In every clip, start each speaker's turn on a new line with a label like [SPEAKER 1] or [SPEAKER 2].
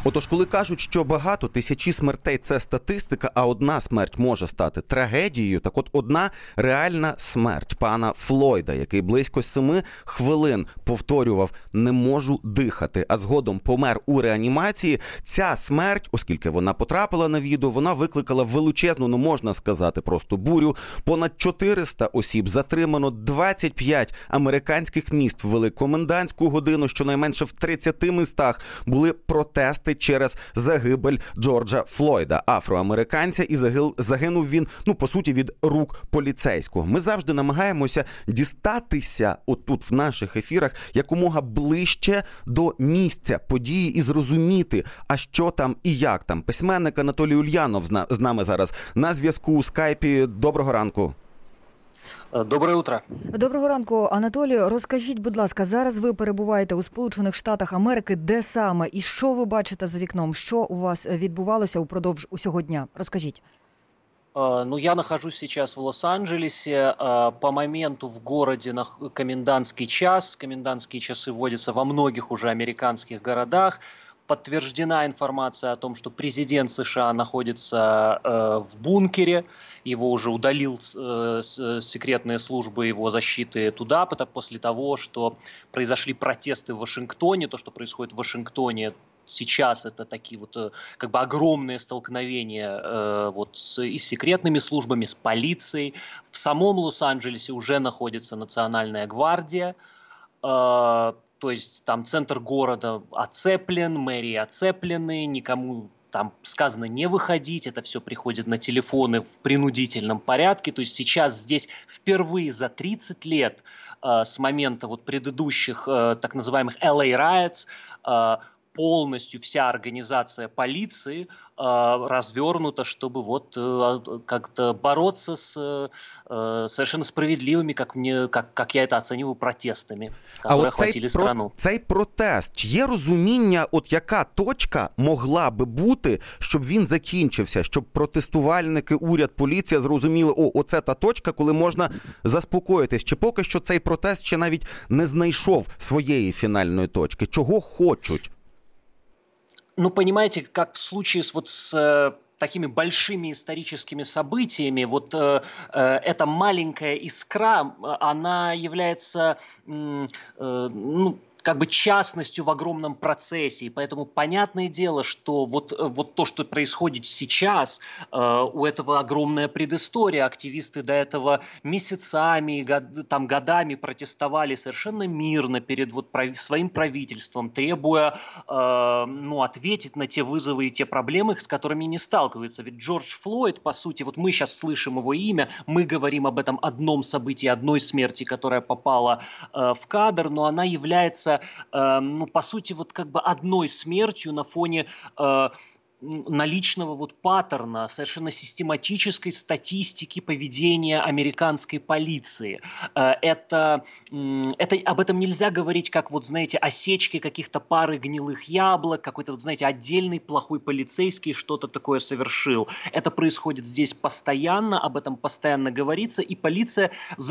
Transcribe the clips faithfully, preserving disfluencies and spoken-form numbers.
[SPEAKER 1] Отож, коли кажуть, що багато, тисячі смертей – це статистика, а одна смерть може стати трагедією, так от одна реальна смерть пана Флойда, який близько семи хвилин повторював «не можу дихати», а згодом помер у реанімації, ця смерть, оскільки вона потрапила на відео, вона викликала величезну, ну можна сказати, просто бурю. Понад чотириста осіб затримано, двадцять п'ять американських міст ввели комендантську годину, щонайменше в тридцяти містах були протести через загибель Джорджа Флойда, афроамериканця, і загинув він, ну, по суті, від рук поліцейського. Ми завжди намагаємося дістатися отут в наших ефірах якомога ближче до місця події і зрозуміти, а що там і як там. Письменник Анатолій Ульянов з нами зараз на зв'язку у скайпі. Доброго ранку.
[SPEAKER 2] Доброе утро.
[SPEAKER 3] Доброго ранку, Анатолію. Розкажіть, будь ласка, зараз ви перебуваєте у Сполучених Штатах Америки. Де саме? І що ви бачите за вікном? Що у вас відбувалося упродовж усього дня? Розкажіть.
[SPEAKER 2] Ну, я нахожусь сейчас в Лос-Анджелесе. По моменту в городе комендантский час. Комендантские часы вводятся во многих уже американских городах. Подтверждена информация о том, что президент США находится э, в бункере. Его уже удалил э, секретные службы его защиты туда, после того, что произошли протесты в Вашингтоне. То, что происходит в Вашингтоне сейчас, это такие вот как бы огромные столкновения э, вот с, и с секретными службами, с полицией. В самом Лос-Анджелесе уже находится Национальная гвардия. Э, То есть там центр города оцеплен, мэрии оцеплены, никому там сказано не выходить, это все приходит на телефоны в принудительном порядке. То есть сейчас здесь впервые за тридцать лет э, с момента вот предыдущих э, так называемых эл эй Riots э, полностью вся организация полиции э, развернута, чтобы вот э, как-то бороться с э, совершенно справедливыми, как, мне, как, как я это оцениваю, протестами, которые охватили страну.
[SPEAKER 1] Про, цей протест, чи є розуміння, от яка точка могла би бути, щоб він закінчився, щоб протестувальники, уряд, поліція зрозуміли, о, оце та точка, коли можна заспокоїтись? Чи поки що цей протест ще навіть не знайшов своєї фінальної точки? Чого хочуть?
[SPEAKER 2] Ну, понимаете, как в случае с, вот, с э, такими большими историческими событиями, вот э, э, эта маленькая искра, она является, э, э, ну, как бы частностью в огромном процессе. И поэтому понятное дело, что вот, вот то, что происходит сейчас, э, у этого огромная предыстория. Активисты до этого месяцами, год, там, годами протестовали совершенно мирно перед вот, прав, своим правительством, требуя э, ну, ответить на те вызовы и те проблемы, с которыми они сталкиваются. Ведь Джордж Флойд, по сути, вот мы сейчас слышим его имя, мы говорим об этом одном событии, одной смерти, которая попала э, в кадр, но она является ну, по сути, вот как бы одной смертью на фоне э, наличного вот паттерна, совершенно систематической статистики поведения американской полиции. Это, это, об этом нельзя говорить как, вот, знаете, осечки каких-то пары гнилых яблок, какой-то, вот, знаете, отдельный плохой полицейский что-то такое совершил. Это происходит здесь постоянно, об этом постоянно говорится, и полиция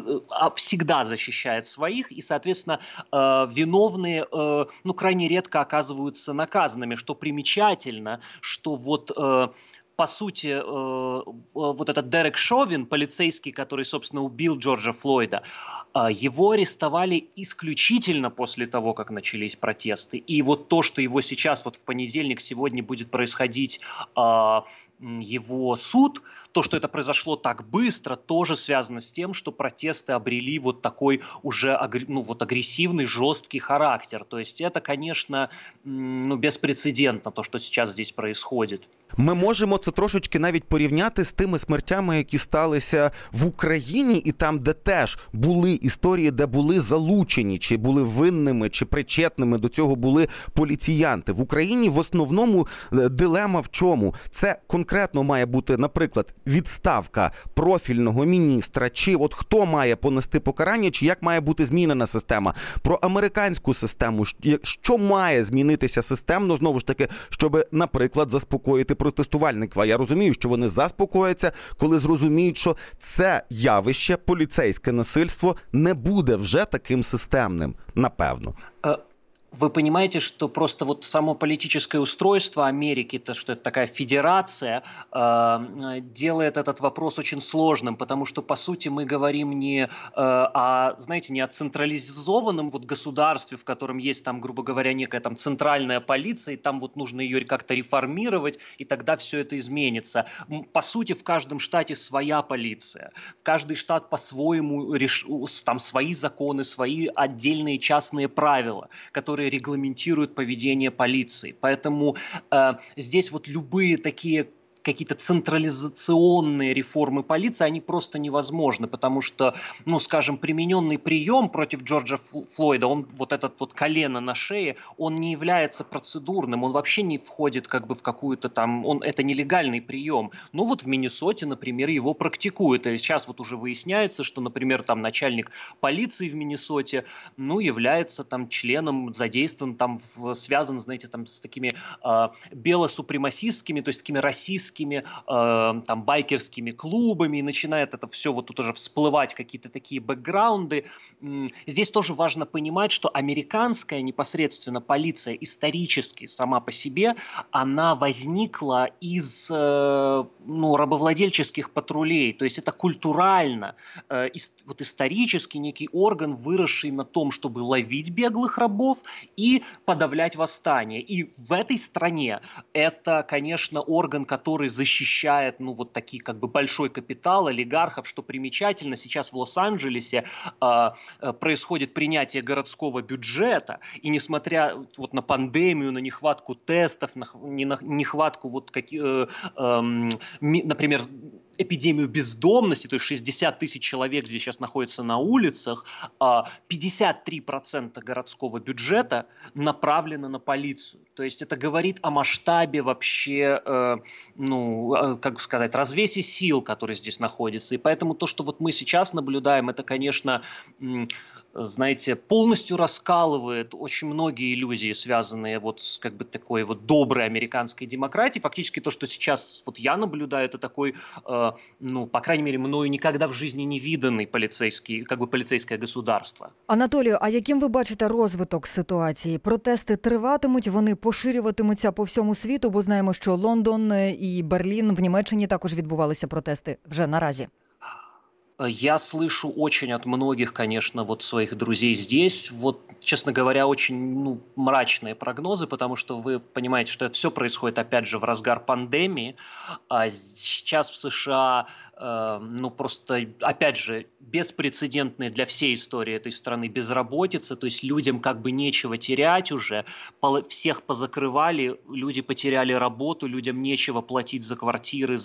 [SPEAKER 2] всегда защищает своих, и, соответственно, виновные, ну, крайне редко оказываются наказанными, что примечательно, что вот, э, по сути, э, вот этот Дерек Шовин, полицейский, который, собственно, убил Джорджа Флойда, э, его арестовали исключительно после того, как начались протесты. И вот то, что его сейчас, вот в понедельник, сегодня будет происходить э, его суд, то, что это произошло так быстро, тоже связано с тем, что протесты обрели вот такой уже ну, вот агрессивный, жесткий характер. То есть это, конечно, ну, беспрецедентно, то, что сейчас здесь происходит.
[SPEAKER 1] Ми можемо це трошечки навіть порівняти з тими смертями, які сталися в Україні, і там, де теж були історії, де були залучені, чи були винними, чи причетними до цього були поліціянти. В Україні в основному дилема в чому? Це конкретно має бути, наприклад, відставка профільного міністра, чи от хто має понести покарання, чи як має бути змінена система. Про американську систему, що має змінитися системно, знову ж таки, щоб, наприклад, заспокоїти протестувальників. А я розумію, що вони заспокояться, коли зрозуміють, що це явище, поліцейське насильство, не буде вже таким системним, напевно.
[SPEAKER 2] Вы понимаете, что просто вот само политическое устройство Америки, то, что это такая федерация, э, делает этот вопрос очень сложным, потому что, по сути, мы говорим не э, о, знаете, не о централизованном вот государстве, в котором есть там, грубо говоря, некая там центральная полиция, и там вот нужно ее как-то реформировать, и тогда все это изменится. По сути, в каждом штате своя полиция, в каждый штат по-своему реш... там свои законы, свои отдельные частные правила, которые регламентируют поведение полиции. Поэтому э, здесь вот любые такие какие-то централизационные реформы полиции, они просто невозможны, потому что, ну, скажем, примененный прием против Джорджа Флойда, он вот этот вот колено на шее, он не является процедурным, он вообще не входит как бы в какую-то там, он, это нелегальный прием. Ну вот в Миннесоте, например, его практикуют. И сейчас вот уже выясняется, что, например, там начальник полиции в Миннесоте, ну, является там членом, задействован там, в, связан, знаете, там с такими э, белосупремасистскими, то есть такими российскими Э, там, байкерскими клубами, и начинает это все вот тут уже всплывать, какие-то такие бэкграунды. Здесь тоже важно понимать, что американская непосредственно полиция исторически сама по себе, она возникла из э, ну, рабовладельческих патрулей, то есть это культурально, э, ис- вот исторически некий орган, выросший на том, чтобы ловить беглых рабов и подавлять восстание. И в этой стране это, конечно, орган, который защищает, ну, вот такие как бы большой капитал олигархов, что примечательно, сейчас в Лос-Анджелесе э, э, происходит принятие городского бюджета, и несмотря вот на пандемию, на нехватку тестов, на, не на нехватку вот, какие, э, э, ми, например, эпидемию бездомности, то есть шестьдесят тысяч человек здесь сейчас находятся на улицах, э, пятьдесят три процента городского бюджета направлено на полицию. То есть это говорит о масштабе вообще, э, ну, как сказать, развесе сил, который здесь находится. И поэтому то, что вот мы сейчас наблюдаем, это, конечно, знаете, полностью раскалывает очень многие иллюзии, связанные вот с как бы такой вот доброй американской демократией. Фактически то, что сейчас вот я наблюдаю, это такой, э, ну, по крайней мере, мною никогда в жизни не виданный поліцейський, как бы поліцейське государство.
[SPEAKER 3] Анатолію, а яким ви бачите розвиток ситуації? Протести триватимуть, вони поширюватимуться по всьому світу, бо знаємо, що Лондон і Берлін, в Німеччині також відбувалися протести вже наразі.
[SPEAKER 2] Я слышу очень от многих, конечно, вот своих друзей здесь, вот, честно говоря, очень ну, мрачные прогнозы, потому что вы понимаете, что это все происходит, опять же, в разгар пандемии, а сейчас в США, э, ну, просто, опять же, беспрецедентные для всей истории этой страны безработица, то есть людям как бы нечего терять уже, всех позакрывали, люди потеряли работу, людям нечего платить за квартиры,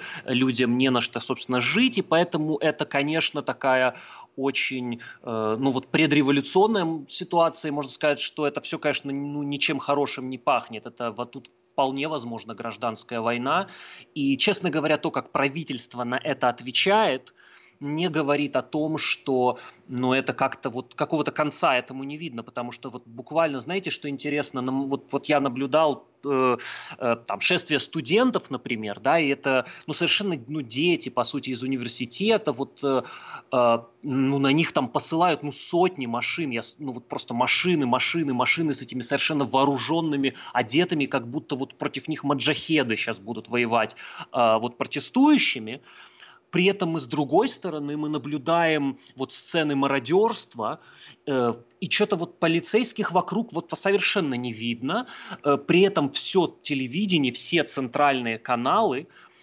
[SPEAKER 2] людям не на что, собственно, жить, и поэтому это Это, конечно, такая очень, э, ну вот предреволюционная ситуация, можно сказать, что это все, конечно, ну, ничем хорошим не пахнет. Это вот тут вполне возможно гражданская война. И, честно говоря, то, как правительство на это отвечает, не говорит о том, что ну, это как-то вот какого-то конца этому не видно, потому что вот буквально, знаете, что интересно, вот, вот я наблюдал э, э, там шествие студентов, например, да, и это ну, совершенно ну, дети, по сути, из университета, вот э, э, ну, на них там посылают ну, сотни машин, я, ну вот просто машины, машины, машины с этими совершенно вооруженными, одетыми, как будто вот против них маджахеды сейчас будут воевать, э, вот протестующими. При этом мы с другой стороны мы наблюдаем вот сцены мародерства, э, и что-то вот полицейских вокруг вот совершенно не видно. Э, при этом все телевидение, все центральные каналы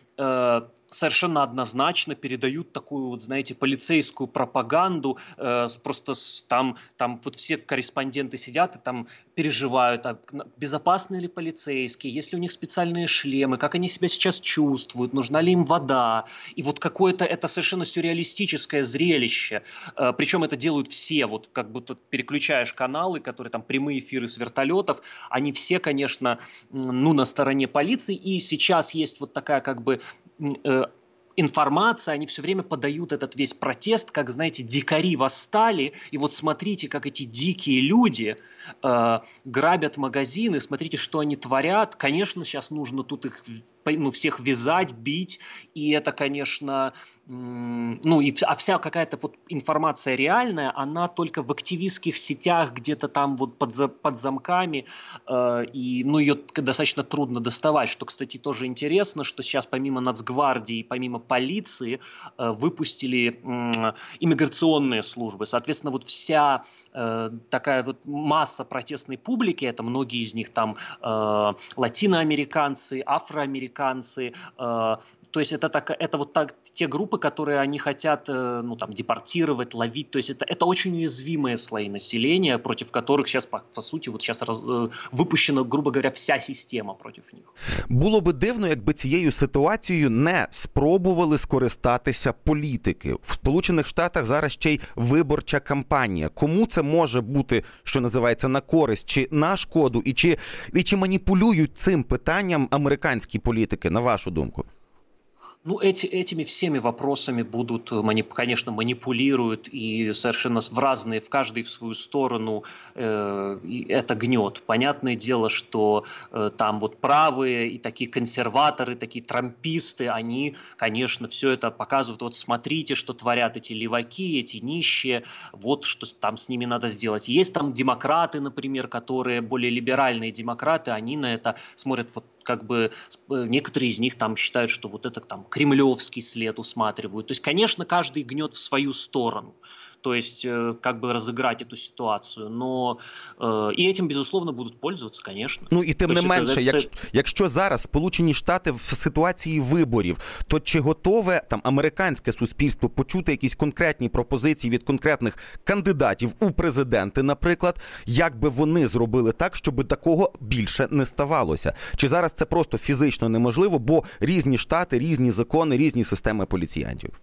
[SPEAKER 2] э, совершенно однозначно передают такую вот, знаете, полицейскую пропаганду. Э, просто там, там вот все корреспонденты сидят и там переживают, а безопасны ли полицейские, есть ли у них специальные шлемы, как они себя сейчас чувствуют, нужна ли им вода. И вот какое-то это совершенно сюрреалистическое зрелище. Э, причем это делают все, вот как будто переключаешь каналы, которые там прямые эфиры с вертолетов, они все, конечно, ну, на стороне полиции. И сейчас есть вот такая как бы э, информация, они все время подают этот весь протест, как, знаете, дикари восстали, и вот смотрите, как эти дикие люди э, грабят магазины, смотрите, что они творят. Конечно, сейчас нужно тут их ну, всех вязать, бить, и это, конечно, ну, и, а вся какая-то вот информация реальная, она только в активистских сетях, где-то там вот под, за, под замками, э, и, ну, ее достаточно трудно доставать, что, кстати, тоже интересно, что сейчас помимо Нацгвардии, помимо полиции э, выпустили э, иммиграционные службы, соответственно, вот вся э, такая вот масса протестной публики, это многие из них там э, латиноамериканцы, афроамериканцы, э, то есть это, так, это вот так, те группы, которые они хотят ну, там, депортировать, ловить. То есть это, это очень уязвимые слои населения, против которых сейчас, по, по суті, вот сейчас роз, випущена, грубо говоря, вся система проти них.
[SPEAKER 1] Було би дивно, якби цією ситуацією не спробували скористатися політики. В Сполучених Штатах зараз ще й виборча кампанія. Кому це може бути, що називається, на користь чи на шкоду? І чи, і чи маніпулюють цим питанням американські політики, на вашу думку?
[SPEAKER 2] Ну, эти, этими всеми вопросами будут, конечно, манипулируют и совершенно в разные, в каждый в свою сторону э, это гнет. Понятное дело, что э, там вот правые и такие консерваторы, такие трамписты, они, конечно, все это показывают. Вот смотрите, что творят эти леваки, эти нищие, вот что там с ними надо сделать. Есть там демократы, например, которые более либеральные демократы, они на это смотрят вот как бы некоторые из них там считают, что вот это там кремлевский след усматривают. То есть, конечно, каждый гнет в свою сторону. То есть, как бы разыграть эту ситуацию. Но э, и этим, безусловно, будуть пользуватися, конечно.
[SPEAKER 1] Ну і тим
[SPEAKER 2] Тож,
[SPEAKER 1] не менше,
[SPEAKER 2] це...
[SPEAKER 1] якщо, якщо зараз Сполучені Штати в ситуації виборів, то чи готове там американське суспільство почути якісь конкретні пропозиції від конкретних кандидатів у президенти, наприклад, як би вони зробили так, щоб такого більше не ставалося? Чи зараз це просто фізично неможливо, бо різні штати, різні закони, різні системи поліціянтів?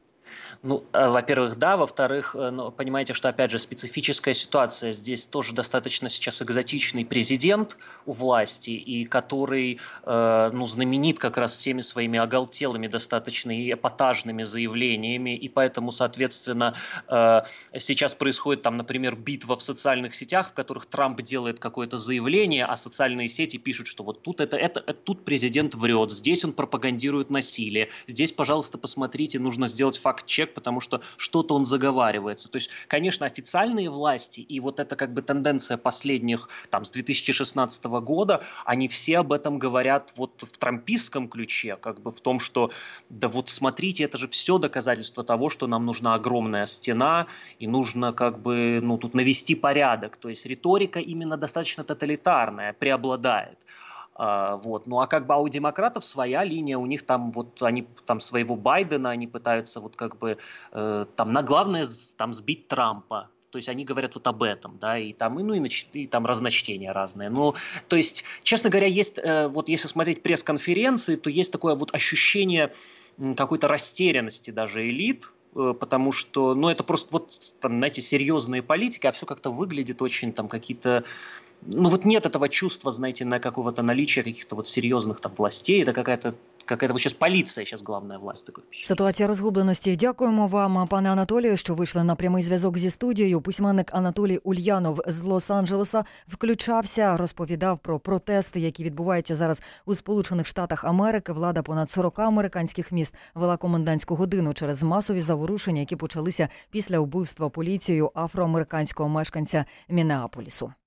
[SPEAKER 2] Ну, во-первых, да. Во-вторых, ну, понимаете, что, опять же, специфическая ситуация. Здесь тоже достаточно сейчас экзотичный президент у власти, и который, э, ну, знаменит как раз всеми своими оголтелыми, достаточно и эпатажными заявлениями, и поэтому, соответственно, э, сейчас происходит там, например, битва в социальных сетях, в которых Трамп делает какое-то заявление, а социальные сети пишут, что вот тут, это, это, это, тут президент врет, здесь он пропагандирует насилие, здесь, пожалуйста, посмотрите, нужно сделать факт-чек, потому что что-то он заговаривается. То есть, конечно, официальные власти, и вот эта как бы тенденция последних, там, с две тысячи шестнадцатого года, они все об этом говорят вот в трампистском ключе, как бы в том, что, да вот смотрите, это же все доказательство того, что нам нужна огромная стена, и нужно как бы, ну, тут навести порядок. То есть риторика именно достаточно тоталитарная, преобладает. Uh, вот. Ну а как бы а у демократов своя линия, у них там вот они там своего Байдена, они пытаются вот как бы э, там на главное там сбить Трампа. То есть они говорят вот об этом, да, и там, и, ну, и, нач... и там разночтения разные. Ну, то есть, честно говоря, есть, э, вот если смотреть пресс-конференции, то есть такое вот ощущение м, какой-то растерянности даже элит, э, потому что, ну, это просто вот, там, знаете, серьезные политики, а все как-то выглядит очень там какие-то... Ну вот нет этого чувства, знаете, на какого-то наличия каких-то вот серьезных там властей. Это какая-то какая-то вот сейчас поліція, зараз головна власть. Такої.
[SPEAKER 3] Ситуація розгубленості. Дякуємо вам, пане Анатолію, що вийшли на прямий зв'язок зі студією. Письменник Анатолій Ульянов з Лос-Анджелеса включався, розповідав про протести, які відбуваються зараз у Сполучених Штатах Америки. Влада понад сорока американських міст вела комендантську годину через масові заворушення, які почалися після вбивства поліцією афроамериканського мешканця Міннеаполісу.